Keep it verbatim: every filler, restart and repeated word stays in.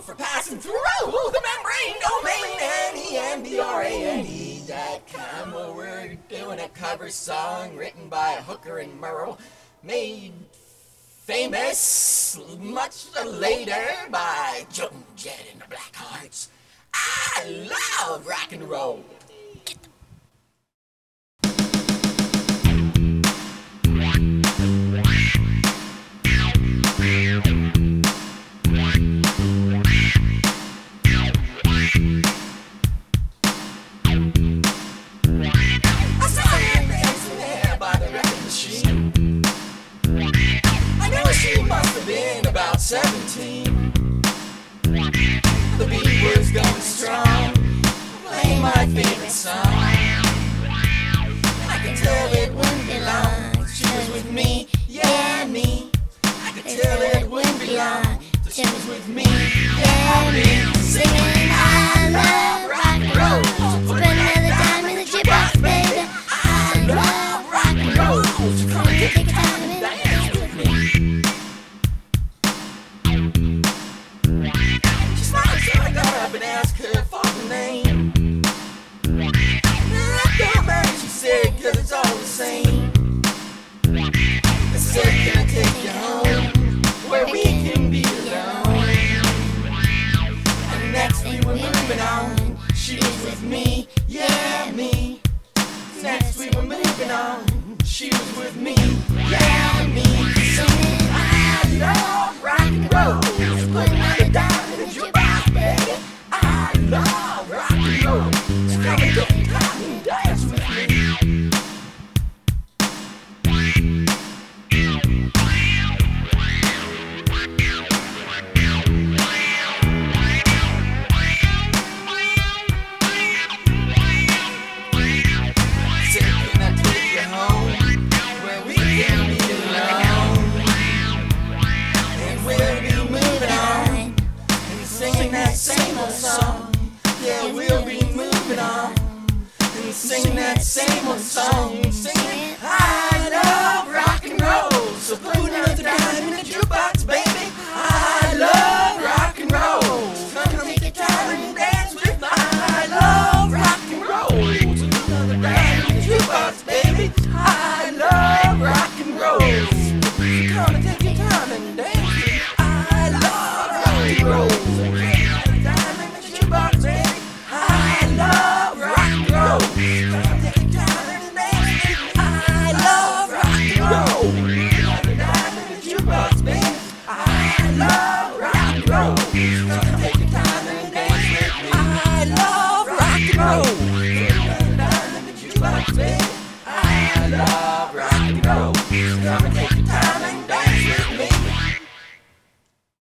for passing through the membrane domain. N E M B R A N E dot com. Well, we're doing a cover song written by Hooker and Merle, made famous much later by Joan Jett and the Blackhearts. I love rock and roll. I saw her dancing there by the record machine. I know she must have been about seventeen. The beat was going strong, playing my favorite song. I could tell it wouldn't be long. She was with me, yeah, me. I could tell it wouldn't be long. She was with me, yeah, me. Singing, I love rock and roll. So put another dime in the jukebox, baby. I love rock and roll. So come and take a time and dance with me. She smiled, so I got up and asked her for the name. I don't matter, she said, cause it's all the same. I said, can I take you home, where we can be alone? And next we were moving on. She was with me, yeah, me. Next we were moving on. She was with me, yeah, me. Singing, I love rock and roll. So put another dime in the jukebox, baby. I love rock and roll. So come and take time and dance with me. Same old song, yeah, we'll be moving on and sing that same old song, singing, I love rock and roll. So put another dime in the jukebox, baby. I love rock and roll. So come take your time and dance with me. I love rock and roll. So put another dime in the jukebox, baby. I love rock and roll. So come and take your time and dance with me. I love rock and roll. I love rock and roll.